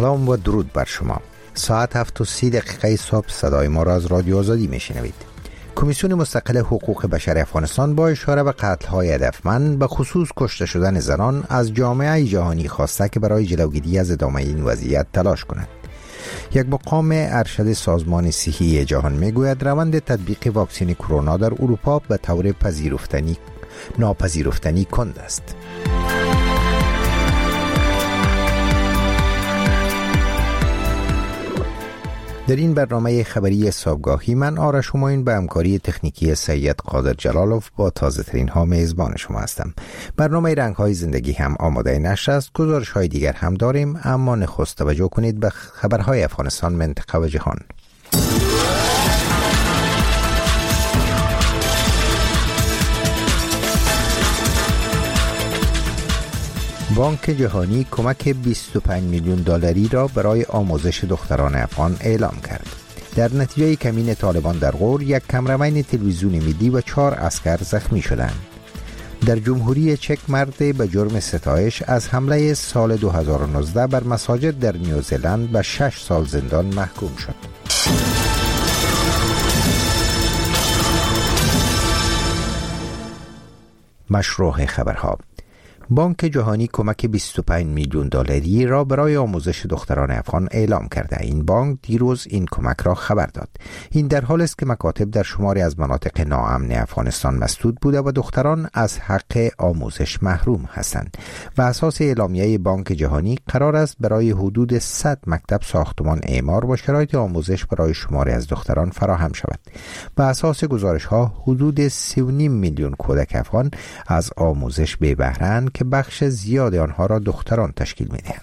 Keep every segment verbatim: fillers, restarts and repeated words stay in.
سلام و درود بر شما. ساعت هفت و سی دقیقه صبح صدای ما را از رادیو آزادی میشنوید. کمیسیون مستقل حقوق بشر افغانستان با اشاره به قتل‌های هدفمند به خصوص کشته شدن زنان از جامعه جهانی خواسته که برای جلوگیری از ادامه این وضعیت تلاش کند. یک مقام ارشد سازمان صحی جهان میگوید روند تطبیق واکسن کرونا در اروپا به طور پذیرفتنی ناپذیرفتنی کند است. در این برنامه خبری صبحگاهی من آرش همایون به همکاری تکنیکی سید قادر جلالوف با تازه ترین ها میزبان شما هستم. برنامه رنگ های زندگی هم آماده نشر است. گزارش های دیگر هم داریم، اما نخست توجه کنید به خبرهای افغانستان، منطقه و جهان. بانک جهانی کمک بیست و پنج میلیون دلاری را برای آموزش دختران افغان اعلام کرد. در نتیجه کمین طالبان در غور، یک کمرمین تلویزیون ملی و چهار عسکر زخمی شدند. در جمهوری چک مرد به جرم ستایش از حمله سال دو هزار و نوزده بر مساجد در نیوزلند به شش سال زندان محکوم شد. مشروع خبرها. بانک جهانی کمک بیست و پنج میلیون دلاری را برای آموزش دختران افغان اعلام کرده. این بانک دیروز این کمک را خبر داد. این در حالی است که مکاتب در شماری از مناطق ناامن افغانستان مسدود بوده و دختران از حق آموزش محروم هستند. و اساس اعلامیه بانک جهانی قرار است برای حدود صد مکتب ساختمان اعمار با شرایط آموزش برای شماری از دختران فراهم شود. و اساس گزارش ها حدود سه و نیم میلیون کودک افغان از آموزش بی بهره‌اند که بخش زیاد آنها را دختران تشکیل می‌دهند.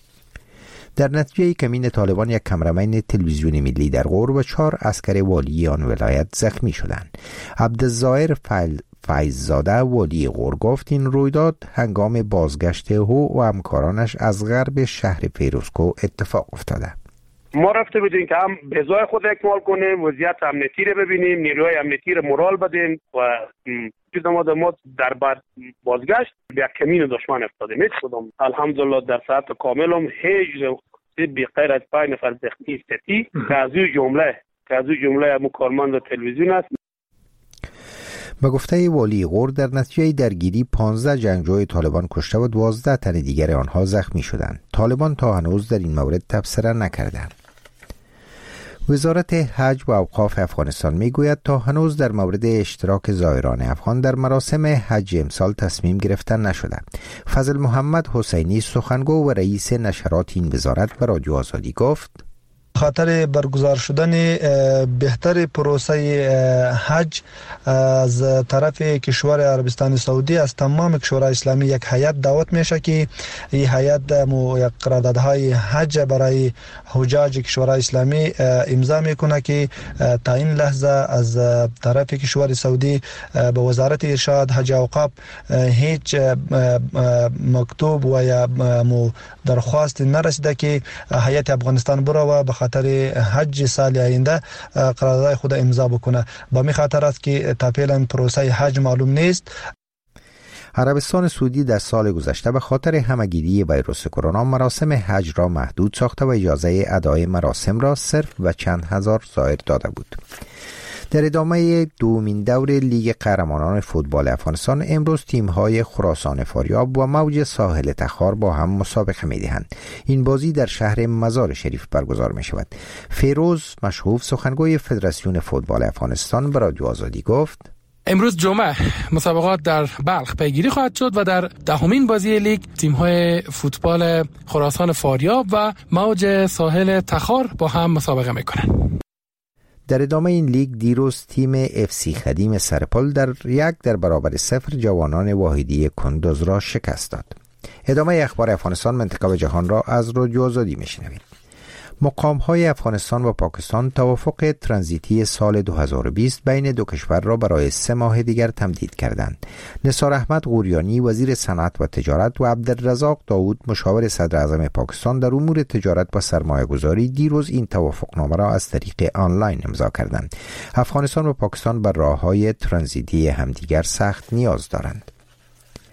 در نتیجه کمین طالبان، یک کمرمین تلویزیون ملی در غور و چهار عسکر والی آن ولایت زخمی شدند. عبدالظاهر فیض‌زاده والی غور گفت این رویداد هنگام بازگشت او و همکارانش از غرب شهر فیروزکوه اتفاق افتاده. ما رفته بودیم که هم بزای خود اکمال کنیم، وضعیت امنیتی رو ببینیم، نیروهای امنیتی رو مورال بدیم و چیز ما در ما در بعد بازگشت به کمین دشمن افتادیم. هیچ کدام الحمدلله در ساعت کامل هم هیچ بی غیر از پنج نفر زخمی ستی که از این جمله که از این جمله مکالمند تلویزیون است. به گفته والی غور، در نتیجه درگیری پانزده جنگجوی طالبان کشته و دوازده تن دیگر آنها زخمی شدند. طالبان تا هنوز در این مورد تبصره نکردند. وزارت حج و اوقاف افغانستان میگوید تا هنوز در مورد اشتراک زائران افغان در مراسم حج امسال تصمیم گرفتن نشده. فضل محمد حسینی، سخنگو و رئیس نشرات این وزارت، به رادیو آزادی گفت خاطر برگزار شدن بهتر پروسه حج از طرف کشور عربستان سعودی از تمام کشورهای اسلامی یک هیئت دعوت میشه که این هیئت یک قراردادهای حج برای حجاج کشورهای اسلامی امضا میکنه که تا این لحظه از طرف کشور سعودی به وزارت ارشاد حج و اوقاف هیچ مکتوب و یا درخواست نرسیده که هیئت افغانستان بره و به خاطر حج سال آینده قرارداد خود امضا بکنه. با می خاطر است که تا فعلا پروسه حج معلوم نیست. عربستان سعودی در سال گذشته به خاطر همه‌گیری ویروس کرونا مراسم حج را محدود ساخته و اجازه ادای مراسم را صرف و چند هزار زائر داده بود. در ادامه دومین دور لیگ قهرمانان فوتبال افغانستان، امروز تیم‌های خراسان فاریاب و موج ساحل تخار با هم مسابقه می‌دهند. این بازی در شهر مزار شریف برگزار می‌شود. فیروز مشهوف، سخنگوی فدراسیون فوتبال افغانستان، به رادیو آزادی گفت امروز جمعه مسابقات در بلخ پیگیری خواهد شد و در دهمین بازی لیگ تیم‌های فوتبال خراسان فاریاب و موج ساحل تخار با هم مسابقه می‌کنند. در ادامه این لیگ دیروز تیم اف سی خدیم سرپل در یک در برابر صفر جوانان واحدی کندوز را شکست داد. ادامه اخبار افغانستان، منطقه و جهان را از رادیو آزادی میشنوید. مقام‌های افغانستان و پاکستان توافق ترانزیتی سال دو هزار و بیست بین دو کشور را برای سه ماه دیگر تمدید کردند. نثار احمد غوریانی، وزیر صنعت و تجارت، و عبدالرزاق داود، مشاور صدر اعظم پاکستان در امور تجارت و سرمایه‌گذاری، دیروز این توافقنامه را از طریق آنلاین امضا کردند. افغانستان و پاکستان بر راه‌های ترانزیتی همدیگر سخت نیاز دارند.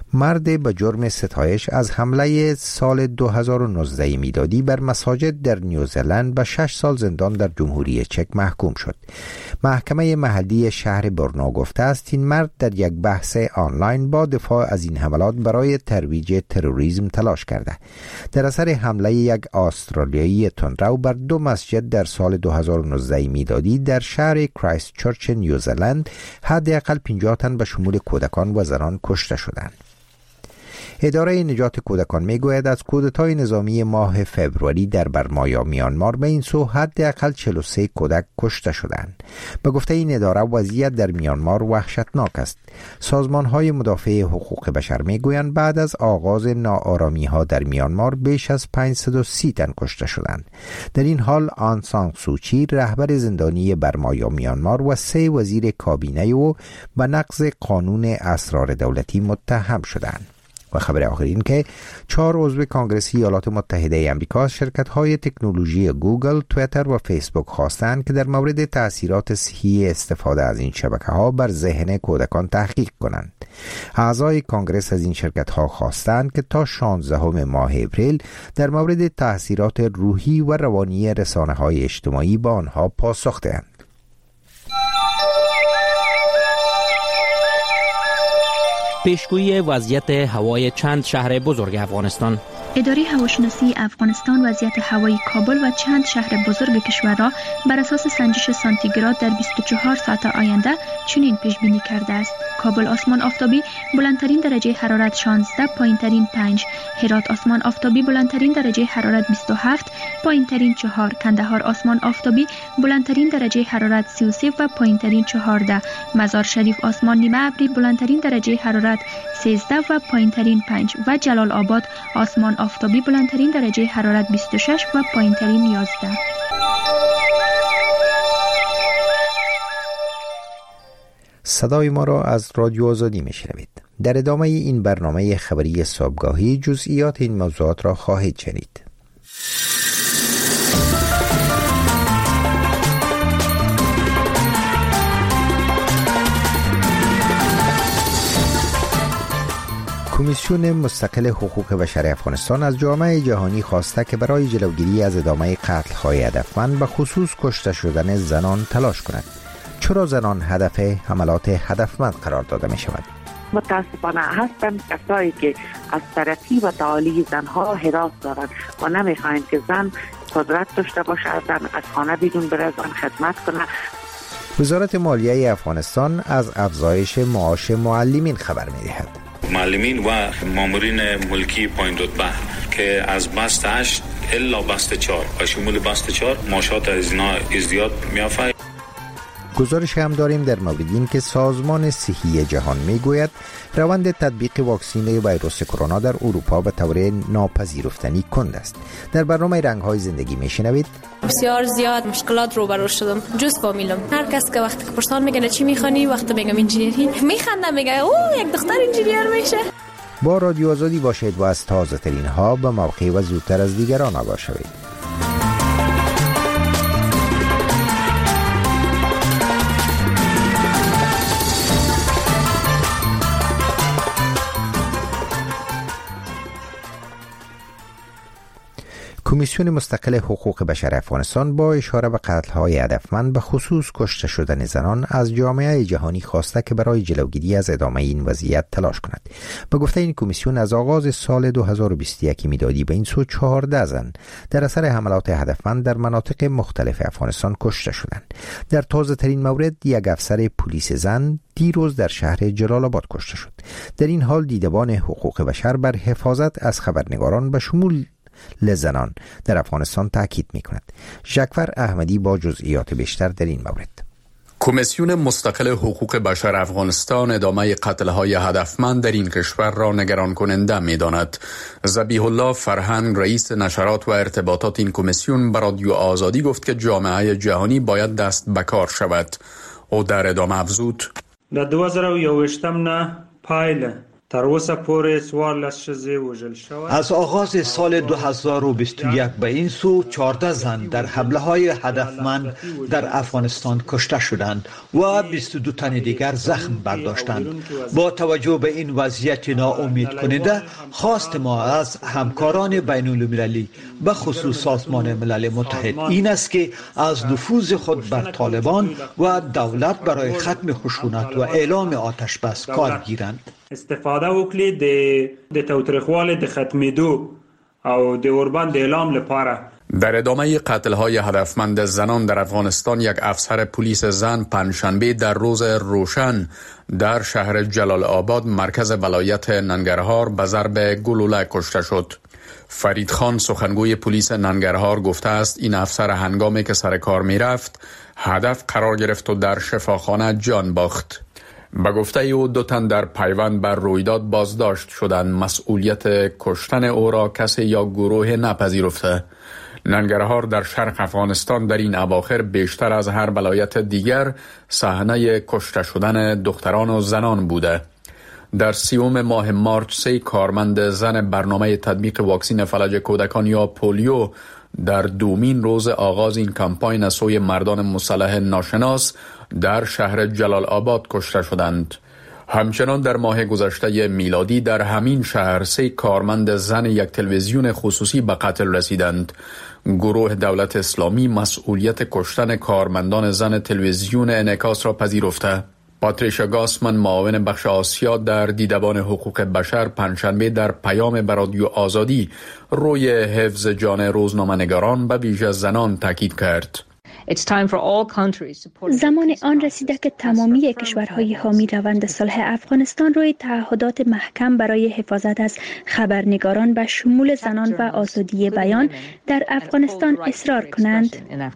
مرد به جرم ستایش از حمله سال دو هزار و نوزده میلادی بر مساجد در نیوزلند به شش سال زندان در جمهوری چک محکوم شد. محکمه محلی شهر برنو گفته است این مرد در یک بحث آنلاین با دفاع از این حملات برای ترویج تروریسم تلاش کرده. در اثر حمله یک استرالیایی تندرو بر دو مسجد در سال دو هزار و نوزده میلادی در شهر کرایست چرچ نیوزلند حداقل پنجاه تن به شمول کودکان و زنان کشته شدند. اداره نجات کودکان میگوید از کودتای نظامی ماه فوریه در برمایا میانمار به این سو حداقل چهل و سه کودک کشته شدند. به گفته این اداره وضعیت در میانمار وحشتناک است. سازمان‌های مدافع حقوق بشر میگویند بعد از آغاز ناآرامی‌ها در میانمار بیش از پانصد و سی تن کشته شدند. در این حال آن سان سوچی رهبر زندانی برمایا میانمار و سه وزیر کابینه او به نقض قانون اسرار دولتی متهم شدند. و خبر آخر این که چهار عضو کنگره ایالات متحده آمریکا از شرکت‌های تکنولوژی گوگل، توییتر و فیسبوک خواستند که در مورد تأثیرات صحی استفاده از این شبکه‌ها بر ذهن کودکان تحقیق کنند. اعضای کنگره از این شرکت‌ها خواستند که تا شانزدهم ماه اپریل در مورد تأثیرات روحی و روانی رسانه‌های اجتماعی با آنها پاسخ دهند. پیشگویی وضعیت هوای چند شهر بزرگ افغانستان. اداره هواشناسی افغانستان وضعیت هوایی کابل و چند شهر بزرگ کشور را بر اساس سنجش سانتیگراد در بیست و چهار ساعت آینده چنین پیش بینی کرده است: کابل آسمان آفتابی، بلندترین درجه حرارت شانزده، پایینترین پنج. هرات آسمان آفتابی، بلندترین درجه حرارت بیست و هفت، پایینترین چهار. کندهار آسمان آفتابی، بلندترین درجه حرارت سی و سه و پایینترین چهارده. مزار شریف آسمان نیمه ابری، بلندترین درجه حرارت سیزده و پایینترین پنج. و جلال آباد آسمان آفتابی، بلندترین درجه حرارت بیست و شش و پایینترین یازده. صدای ما را از رادیو آزادی میشنوید. در ادامه این برنامه خبری صبحگاهی جزئیات این موضوعات را خواهید شنید. کمیسیون مستقل حقوق بشر افغانستان از جامعه جهانی خواسته که برای جلوگیری از ادامه قتل‌های هدفمند به خصوص کشته شدن زنان تلاش کند. چرا زنان هدف حملات هدفمند قرار داده می شود؟ متاسفانه هستند کسایی که از ترقی و تعالی زنها هراس دارند و نمیخواهند که زن قدرت داشته باشد، زن از خانه بیرون بره، زن خدمت کنه. وزارت مالیه افغانستان از افزایش معاش معلمین خبر می دهد. معلمین و مامورین ملکی پایین رتبه که از بست هشت الا بست چهار و شمول بست چهار معاشات از اینا ازدیاد میافته. گزارش هم داریم در مورد این که سازمان صحی جهان میگوید روند تطبیق واکسن ویروس کرونا در اروپا به طور ناپذیرفتنی کند است. در برنامه رنگ‌های زندگی میشنوید بسیار زیاد مشکلات روبرو شدم، جز فامیلم. هر کس که وقتی که پرسان میگه چی میخوانی، وقتی میگم انجینیری میخنده، میگه او یک دختر انجینیر میشه. با رادیو آزادی باشید و از تازه ترین ها به موقع و زودتر از دیگران آگاه شوید. کمیسیون مستقل حقوق بشر افغانستان با اشاره به قتل‌های هدفمند به خصوص کشته شدن زنان از جامعه جهانی خواسته که برای جلوگیری از ادامه این وضعیت تلاش کند. به گفته این کمیسیون از آغاز سال دو هزار و بیست و یک میلادی به این سو چهارده زن در اثر حملات هدفمند در مناطق مختلف افغانستان کشته شدند. در تازه ترین مورد یک افسر پلیس زن دیروز در شهر جلال آباد کشته شد. در این حال دیدبان حقوق بشر بر حفاظت از خبرنگاران به شمول لزنان در افغانستان تاکید می کند. ژکفر احمدی با جزئیات بیشتر در این مورد. کمیسیون مستقل حقوق بشر افغانستان ادامه قتل‌های هدفمند در این کشور را نگران کننده می‌داند. ذبیح الله فرهنگ رئیس نشرات و ارتباطات این کمیسیون به رادیو آزادی گفت که جامعه جهانی باید دست به کار شود. او در ادامه افزود: در دو هزار و یوویشتم نه پایله از آغاز سال دو هزار و بیست و یک به این سو چهارده زن در حمله های هدفمند در افغانستان کشته شدند و بیست و دو تن دیگر زخم برداشتند. با توجه به این وضعیت ناامید کننده، خواست ما از همکاران بین المللی به خصوص سازمان ملل متحد این است که از نفوذ خود بر طالبان و دولت برای ختم خشونت و اعلام آتش بس کار گیرند. استفاده وکړي د د توترخوال د ختمېدو او د اوربان د اعلام لپاره. در ادامه قتل‌های هدفمند زنان در افغانستان، یک افسر پلیس زن پنجشنبه در روز روشن در شهر جلال آباد مرکز ولایت ننگرهار به ضرب گلوله کشته شد. فرید خان سخنگوی پلیس ننگرهار گفته است این افسر هنگامی که سر کار می رفت هدف قرار گرفت و در شفاخانه جان باخت. به گفته او دو تن در پیوند بر رویداد بازداشت شدند. مسئولیت کشتن او را کسی یا گروه نپذیرفته. ننگرهار در شرق افغانستان در این اواخر بیشتر از هر ولایت دیگر صحنه کشته شدن دختران و زنان بوده. در سیوم ماه مارچ سه کارمند زن برنامه تطبیق واکسین فلج کودکان یا پولیو در دومین روز آغاز این کمپاین از سوی مردان مسلح ناشناس در شهر جلال آباد کشته شدند. همچنان در ماه گذشته میلادی در همین شهر سه کارمند زن یک تلویزیون خصوصی به قتل رسیدند. گروه دولت اسلامی مسئولیت کشتن کارمندان زن تلویزیون انعکاس را پذیرفته. پاتریشا گاسمن، معاون بخش آسیا در دیدبان حقوق بشر، پنجشنبه در پیام به رادیو آزادی روی حفظ جان روزنامه‌نگاران به ویژه زنان تاکید کرد. زمان آن رسیده که تمامی کشورهای حامی روند صلح افغانستان روی تعهدات محکم برای حفاظت از خبرنگاران به شمول زنان و آزادی بیان در افغانستان اصرار کنند.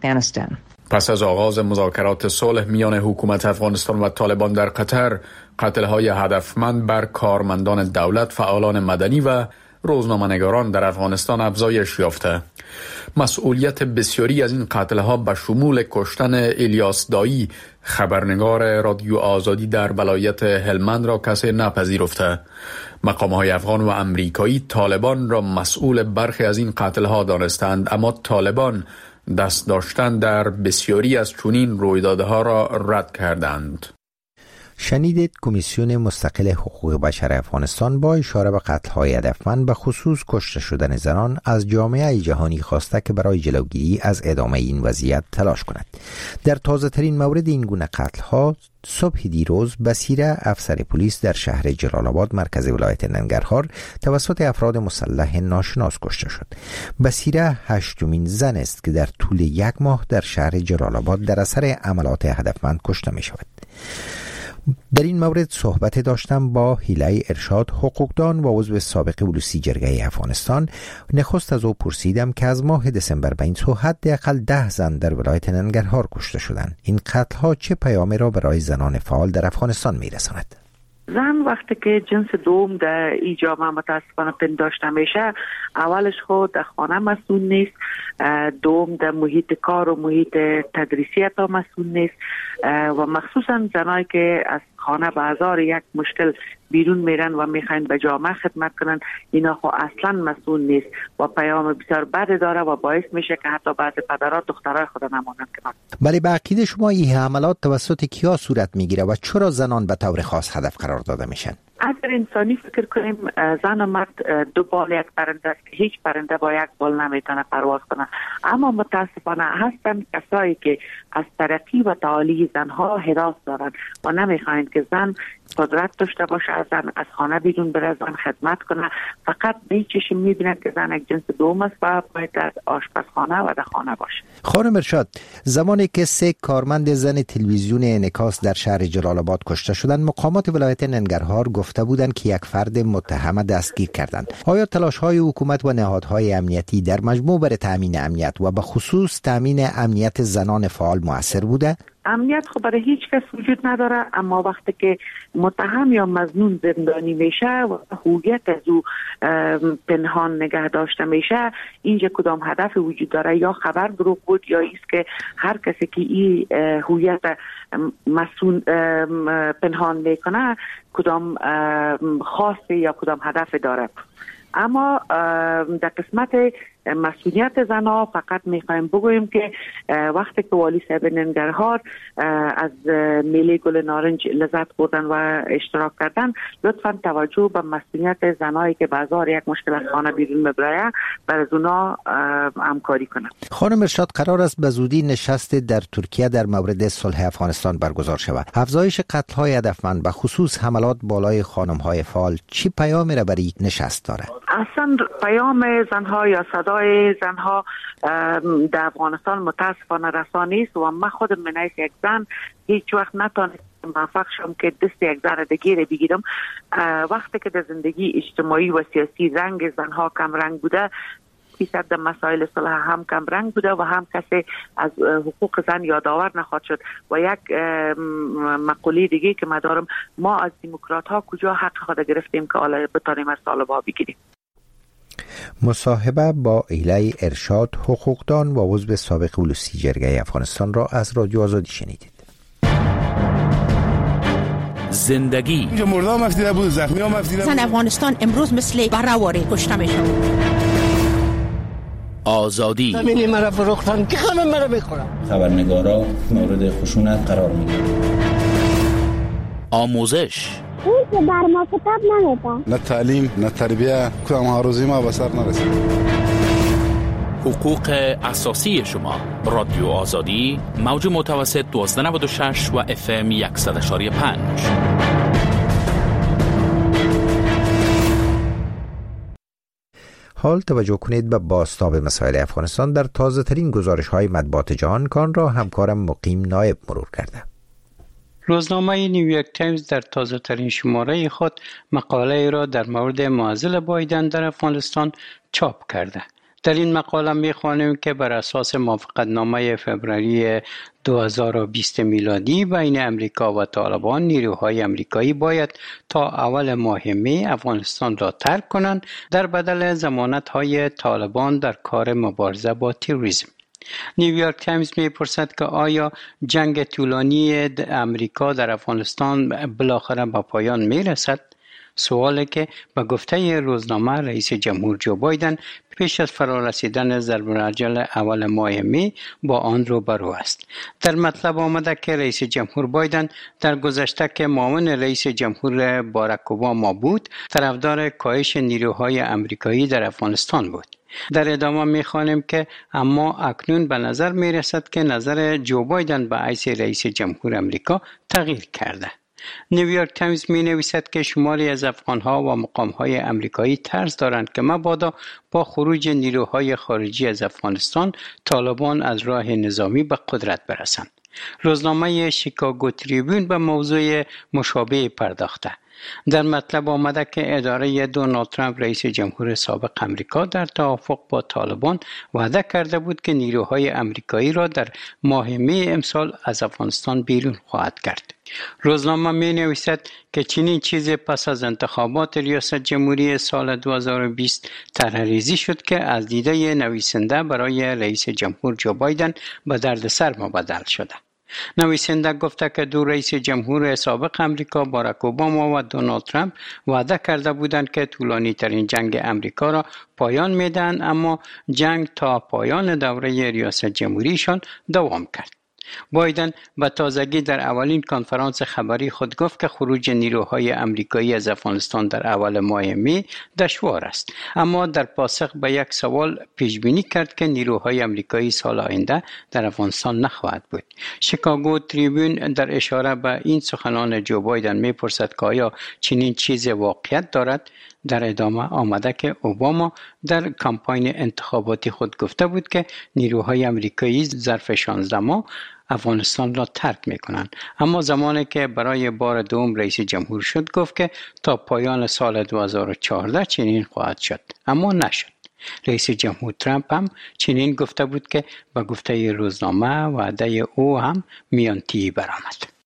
پس از آغاز مذاکرات صلح میان حکومت افغانستان و طالبان در قطر، قتل‌های هدفمند بر کارمندان دولت، فعالان مدنی و روزنامه‌نگاران در افغانستان افزایش یافته. مسئولیت بسیاری از این قتل‌ها به شمول کشتن الیاس دایی، خبرنگار رادیو آزادی در ولایت هلمند، را کسی نپذیرفته. مقام‌های افغان و امریکایی طالبان را مسئول برخی از این قتل‌ها دانستند، اما طالبان دست داشتن در بسیاری از چنین رویدادها را رد کردند. شنیدید کمیسیون مستقل حقوق بشر افغانستان با اشاره به قتل‌های هدفمند به خصوص کشته شدن زنان از جامعه جهانی خواسته که برای جلوگیری از ادامه این وضعیت تلاش کند. در تازه ترین مورد این گونه قتل‌ها، صبح دیروز بصیره، افسر پلیس در شهر جلال آباد مرکز ولایت ننگرهار، توسط افراد مسلح ناشناس کشته شد. بصیره هشتمین زن است که در طول یک ماه در شهر جلال آباد در اثر عملات هدفمند کشته می شود. در این مورد صحبت داشتم با هیلای ارشاد، حقوقدان و عضو سابق بلوسی جرگه افغانستان. نخست از او پرسیدم که از ماه دسامبر به این سو حداقل ده زن در ولایت ننگرهار کشته شدند. این قتل‌ها چه پیامی را برای زنان فعال در افغانستان می‌رساند؟ زن وقتی که جنس دوم در ای جامعه متاسفانه پنداشته میشه، اولش خود در خانه مسئول نیست، دوم در محیط کار و محیط تدریسی تا مسئول نیست و مخصوصا زنایی که از خانه به هزار یک مشکل بیرون میرن و میخواین به جامعه خدمت کنن، اینا خو اصلا مسئول نیست و پیام بسیار بد داره و باعث میشه که حتی بعضی پدرها دخترای خود نمانند کنن. بله، به عقیده شما این حملات توسط کیا صورت میگیره و چرا زنان به طور خاص هدف قرار داده میشن؟ اگر انسانی فکر کنیم، زن و مرد دو بال یک پرنده است که هیچ پرنده با یک بال نمیتونه پرواز کنه، اما متاسفانه هستن کسایی که از ترقی و تعالی زنها هراس دارن و نمیخواین که زن قدرت داشته باشه، از زن از خانه بیرون بره، زن خدمت کنه. فقط به چشم میبینن که زن یک جنس دوم است و باید در آشپزخانه و در خانه باشه. خانم ارشاد، زمانی که سه کارمند زن تلویزیون انعکاس در شهر جلال آباد کشته شدند، مقامات ولایت ننگرهار گفته بودند که یک فرد متهم دستگیر کردند. آیا تلاش‌های حکومت و نهادهای امنیتی در مجموع برای تامین امنیت و به خصوص تامین امنیت زنان فعال مؤثر بوده؟ امنیت خب برای هیچ کس وجود نداره، اما وقتی که متهم یا مظنون زندانی میشه و هویت از او پنهان نگه داشته میشه، اینجا کدام هدف وجود داره؟ یا خبر دروغ بود یا ایست که هر کسی که این هویت مسئول پنهان میکنه کدام خاصه یا کدام هدف داره. اما در قسمت مسئولیت زنها فقط میخوایم بگوییم که وقتی که والی صاحب ننگرهار از میله گل نارنج لذت بردن و اشتراک کردن، لطفا توجه به مسئولیت زنایی که بازار یک مشکل از خانه بیرون ببره بر از اونا همکاری کنند. خانم ارشاد، قرار است به زودی نشست در ترکیه در مورد صلح افغانستان برگزار شود. افزایش قتل‌های هدفمند به خصوص حملات بالای خانم‌های فعال چی پیامی را برای نشست دارد؟ اصلا پیام زنها یا صدای زنها در افغانستان متاسفانه رسا نیست و من خودم من حیث یک زن هیچ وقت نتونستم موفق شم که دست یک زن دیگه رو بگیرم. وقتی که در زندگی اجتماعی و سیاسی رنگ زنها کم رنگ بوده، فیصد در مسائل صلح هم کم رنگ بوده و هم کسی از حقوق زن یادآور نخواهد شد. و یک مقوله دیگه که ما دارم، ما از دموکرات ها کجا حق خود گرفتیم که حالا بتانیم از طالبان بگیریم. مصاحبه با ایله ارشاد، حقوقدان و عضو سابق ولوسی جرگه افغانستان را از رادیو آزادی شنیدید. زندگی اینجا مردم مفتیده بود، زخمی ها مفتیده بود. زن افغانستان امروز مثل برآوری کشته میشن. آزادی زمینی مرا فروختن که همه مرا میخورن. خبرنگارا مورد خشونت قرار میگیرن. آموزش اون که بر ما کتاب نمیدن. نه تعلیم نه تربیه، کدام ها روزی ما به سر نرسید. حقوق اساسی شما. رادیو آزادی، موج متوسط دوازده نود و شش و اف ام صد و یک و پنج. حال توجه کنید به بازتاب مسائل افغانستان در تازه ترین گزارش های مطبوعات جهان کان را همکارم مقیم نایب مرور کرده. روزنامه نیویورک تایمز در تازه ترین شماره خود مقاله را در مورد معضل بایدن در افغانستان چاپ کرده. در این مقاله می‌خوانیم که بر اساس موافقتنامه فوریه دو هزار و بیست میلادی بین امریکا و طالبان، نیروهای امریکایی باید تا اول ماه می افغانستان را ترک کنند در بدل ضمانت‌های طالبان در کار مبارزه با تروریسم. نیویورک تایمز می‌پرسد که آیا جنگ طولانی امریکا در افغانستان بالاخره به پایان می‌رسد؟ سوالی که به گفته روزنامه رئیس جمهور جو بایدن پیش از فرارسیدن ضرب العجل اول ماه می با آن روبرو است. در مطلب آمده که رئیس جمهور بایدن در گذشته که معاون رئیس جمهور باراک اوباما بود، طرفدار کاهش نیروهای امریکایی در افغانستان بود. در ادامه می‌خوانیم که اما اکنون به نظر می‌رسد که نظر جو بایدن به حیث رئیس جمهور امریکا تغییر کرده. نیویورک تایمز می نویسد که شماری از افغانها و مقامهای امریکایی ترس دارند که مبادا با خروج نیروهای خارجی از افغانستان طالبان از راه نظامی به قدرت برسند. روزنامه شیکاگو تریبیون به موضوع مشابه پرداخته. در مطلب آمده که اداره دونالد ترامپ رئیس جمهور سابق امریکا در توافق با طالبان وعده کرده بود که نیروهای امریکایی را در ماه می امسال از افغانستان بیرون خواهد کرد. روزنامه می نویسد که چنین چیزی پس از انتخابات ریاست جمهوری سال دو هزار و بیست طرحریزی شد که از دیده نویسنده برای رئیس جمهور جو بایدن به دردسر مبدل شده. نویسنده گفته که دو رئیس جمهور سابق امریکا باراک اوباما و دونالد ترامپ وعده کرده بودند که طولانی ترین جنگ امریکا را پایان میدن، اما جنگ تا پایان دوره ریاست جمهوریشان دوام کرد. بایدن به تازگی در اولین کنفرانس خبری خود گفت که خروج نیروهای امریکایی از افغانستان در اول ماه می دشوار است، اما در پاسخ به یک سوال پیش بینی کرد که نیروهای امریکایی سال آینده در افغانستان نخواهد بود. شیکاگو تریبیون در اشاره به این سخنان جو بایدن میپرسد که آیا چنین چیز واقعیت دارد؟ در ادامه آمده که اوباما در کمپاین انتخاباتی خود گفته بود که نیروهای امریکایی ظرف شانزده ماه افغانستان را ترک میکنند، اما زمانی که برای بار دوم رئیس جمهور شد گفت که تا پایان سال دو هزار و چهارده چنین خواهد شد، اما نشد. رئیس جمهور ترامپ هم چنین گفته بود که با گفته روزنامه وعده او هم میانتی برآمد.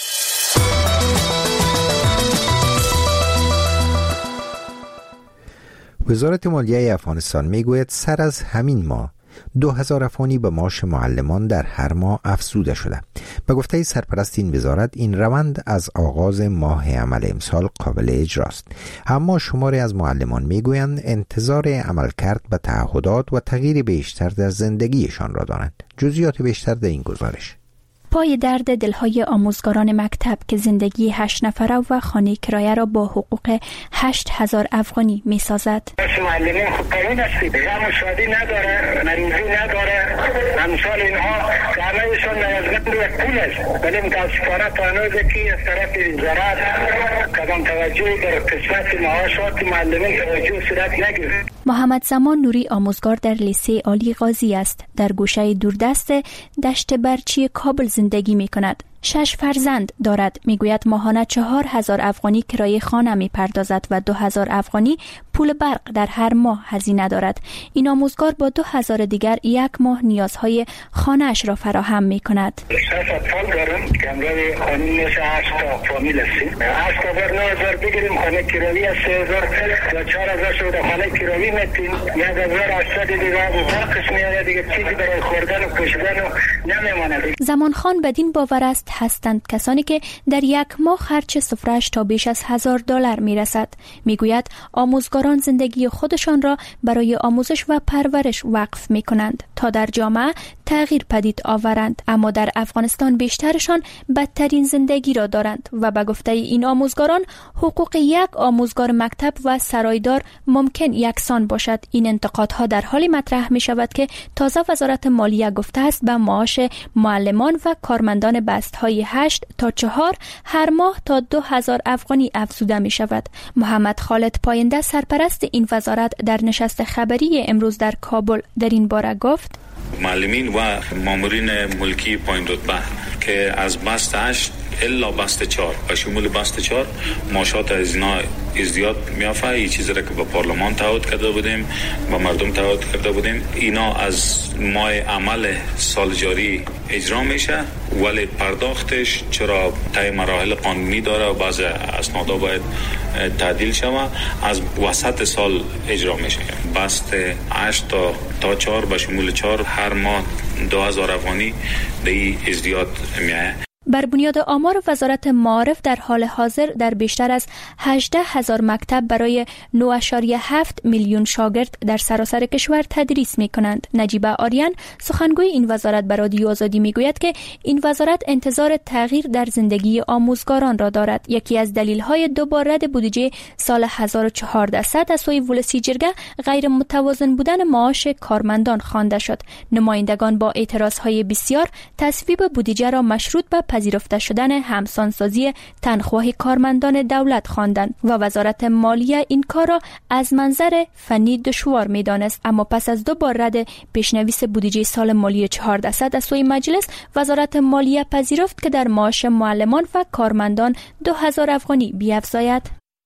وزارت مالیه افغانستان میگوید سر از همین ماه دو هزار افغانی به معاش معلمان در هر ماه افزوده شده. به گفته سرپرست این وزارت این روند از آغاز ماه عمل امسال قابل اجراست، اما شماری از معلمان میگویند انتظار عملکرد به تعهدات و تغییر بیشتر در زندگیشان را دارند. جزئیات بیشتر در این گزارش. پای درد دلهای آموزگاران مکتب که زندگی هشت نفره و خانه کرایه را با حقوق هشت هزار افغانی می سازد. معلمین خود قانون هستی، غم و شادی نداره، مریضی نداره، امثال اینها همه‌شون نیازمند یک پول است، ولی متاسفانه تا هنوز که از طرف وزارت کدام توجهی در قسمت معاشات معلمین توجه صورت نگرفت. محمد زمان نوری آموزگار در لیسه عالی غازی است. در گوشه دوردست دشت برچی کابل زندگی می کند. شش فرزند دارد. میگوید ماهانه چهار هزار افغانی کرایه خانه می پردازد و دو هزار افغانی پول برق در هر ماه هزینه دارد. این آموزگار با دو هزار دیگر یک ماه نیازهای خانه اش را فراهم می کند. شش اطفال دارم که امروز خانه میشه هشت تا فامیل هستیم. هشت تا بر نه هزار بگیریم خانه کرایه سه هزار و چهار هزار شده خانه کرایه میتیم. یک هزار هشتصد دیگر و برقش میاد دیگه چیزی برای خوردن و پوشیدن نمیماند. زمان خان بدین باور است هستند کسانی که در یک ماه خرج سفره‌اش تا بیش از هزار دلار میرسد. میگوید آموزگاران زندگی خودشان را برای آموزش و پرورش وقف میکنند تا در جامعه تغییر پدید آورند، اما در افغانستان بیشترشان بدترین زندگی را دارند و به گفته این آموزگاران حقوق یک آموزگار مکتب و سرایدار ممکن یکسان باشد. این انتقادها در حالی مطرح می شود که تازه وزارت مالیه گفته است به معاش معلمان و کارمندان بستهای هشت تا چهار هر ماه تا دو هزار افغانی افزوده می شود. محمد خالد پاینده سرپرست این وزارت در نشست خبری امروز در کابل در این باره گفت: معلمین و مامورین ملکی پایین رتبه که از بست هشت الا بست چهار و شمول بست چهار معاشات از اینا ازدیاد میافه. این چیزی را که به پارلمان تعهد کرده بودیم، به مردم تعهد کرده بودیم، اینا از ماه عمل سال جاری اجرا میشه، ولی پرداختش چرا طی مراحل قانونی داره و بعض اسنادا باید تعدیل شوه، از وسط سال اجرا میشه. بست هشت تا تا چهار به شمول چهار هر ماه دو هزار افغانی به این ازدیاد میایه. بر بنیاد آمار وزارت معارف در حال حاضر در بیشتر از هجده هزار مکتب برای نه ممیز هفت میلیون شاگرد در سراسر کشور تدریس می کنند. نجیبه آریان سخنگوی این وزارت بر رادیو آزادی می گوید که این وزارت انتظار تغییر در زندگی آموزگاران را دارد. یکی از دلیل‌های دوباره رد بودجه سال هزار و چهارصد از سوی ولسی جرگه غیر متوازن بودن معاش کارمندان خوانده شد. نمایندگان با اعتراض‌های بسیار تصویب بودجه را مشروط به پذیرفته شدن همسانسازی تنخواه کارمندان دولت خواندند و وزارت مالیه این کار را از منظر فنی دشوار می‌دانست. اما پس از دو بار رد پیشنویس بودجه سال مالی چهارصد از سوی مجلس، وزارت مالیه پذیرفت که در معاش معلمان و کارمندان دو هزار افغانی بیافزاید.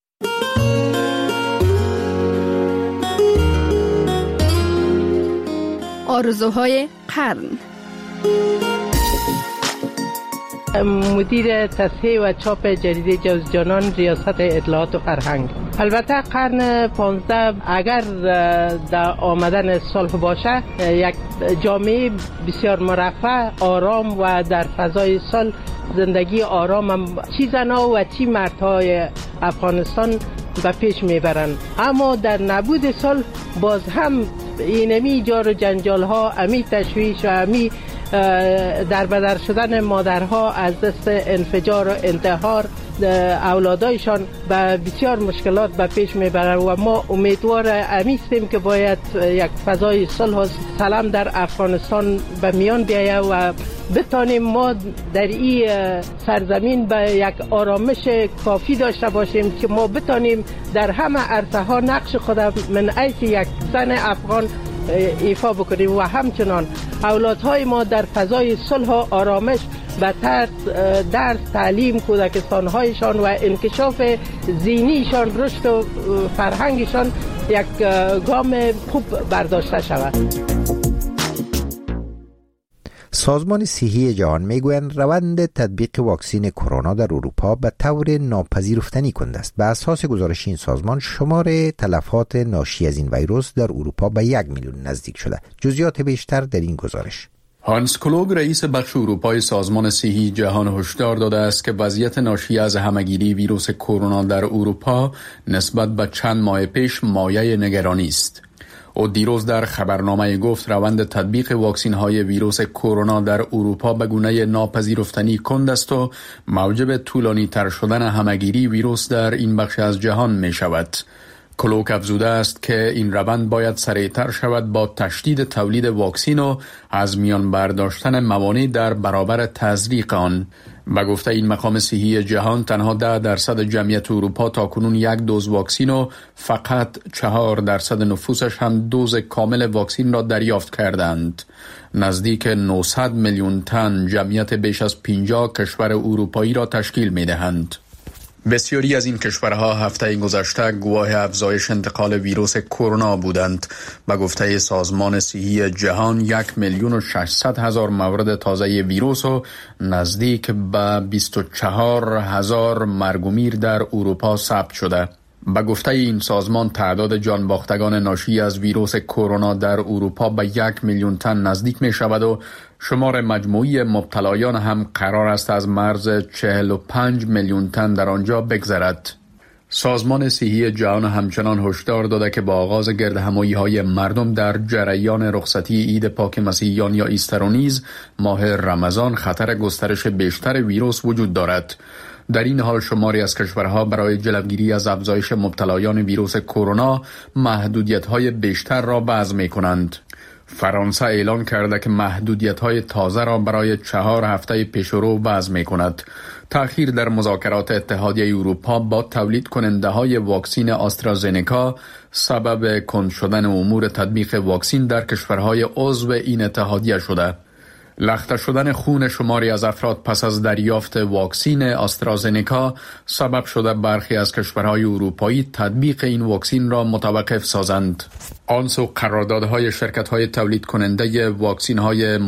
آرزوهای قرن. مدیر تصحیح و چاپ جریده جوزجانان، ریاست اطلاعات و فرهنگ. البته قرن پانزده اگر در آمدن صلح باشه، یک جامعه بسیار مرفه، آرام و در فضای صلح زندگی آرام هم چی زنها و چی مردهای افغانستان به پیش میبرند. اما در نبود صلح باز هم اینمی جار و جنجال ها، امی تشویش و امی در بدر شدن مادرها از دست انفجار و انتحار اولادایشان به بسیار مشکلات به پیش میبرند و ما امیدوار امیستیم که باید یک فضای صلح و سلام در افغانستان به میان بیاید و بتانیم ما در این سرزمین به یک آرامش کافی داشته باشیم که ما بتانیم در همه عرصه ها نقش خود من حیث یک زن افغان ایفا بکنیم و همچنان اولادهای ما در فضای صلح و آرامش به طرز درس، تعلیم، کودکستانهایشان و انکشاف ذهنیشان، رشد و فرهنگشان یک گام خوب برداشته شود. سازمان صحی جهان میگویند روند تطبیق واکسن کرونا در اروپا به طور ناپذیرفتنی کننده است. به اساس گزارش این سازمان شمار تلفات ناشی از این ویروس در اروپا به یک میلیون نزدیک شده. جزئیات بیشتر در این گزارش. هانس کلوگ رئیس بخش اروپای سازمان صحی جهان هشدار داده است که وضعیت ناشی از همهگیری ویروس کرونا در اروپا نسبت به چند ماه پیش مایه نگرانی است. او دیروز در خبرنامه گفت روند تطبیق واکسن های ویروس کرونا در اروپا به گونه ناپذیرفتنی کند است و موجب طولانی تر شدن همهگیری ویروس در این بخش از جهان می شود. کلوک افزوده است که این روند باید سریعتر شود با تشدید تولید واکسن و از میان برداشتن موانع در برابر تزریق آن. به گفته این مقام صحی جهان تنها ده درصد جمعیت اروپا تاکنون یک دوز واکسن و فقط چهار درصد نفوسش هم دوز کامل واکسن را دریافت کردند. نزدیک نهصد میلیون تن جمعیت بیش از پنجاه کشور اروپایی را تشکیل می دهند. بسیاری از این کشورها هفته گذشته گواه افزایش انتقال ویروس کرونا بودند. به گفته سازمان صحی جهان یک میلیون و ششصد هزار مورد تازه ویروس و نزدیک به بیست و چهار هزار مرگ و میر در اروپا ثبت شده. به گفته این سازمان تعداد جان باختگان ناشی از ویروس کرونا در اروپا به یک میلیون تن نزدیک می شود و شمار مجموعی مبتلایان هم قرار است از مرز چهل و پنج میلیون تن در آنجا بگذرد. سازمان صحی جهان همچنان هشدار داده که با آغاز گردهمایی های مردم در جریان رخصتی عید پاک مسیحیان یا ایستر و نیز ماه رمضان خطر گسترش بیشتر ویروس وجود دارد. در این حال شماری از کشورها برای جلوگیری از افزایش مبتلایان ویروس کرونا محدودیت‌های بیشتر را وضع می‌کنند. فرانسه اعلام کرده که محدودیت‌های تازه را برای چهار هفته پیشرو وضع می‌کند. تأخیر در مذاکرات اتحادیه اروپا با تولید کننده‌های واکسن آسترازنکا سبب کند شدن امور تطبیق واکسن در کشورهای عضو این اتحادیه شده. لخته شدن خون شماری از افراد پس از دریافت واکسن آسترازنکا سبب شده برخی از کشورهای اروپایی تطبیق این واکسن را متوقف سازند. آن سو قراردادهای شرکت‌های تولید کننده واکسن‌های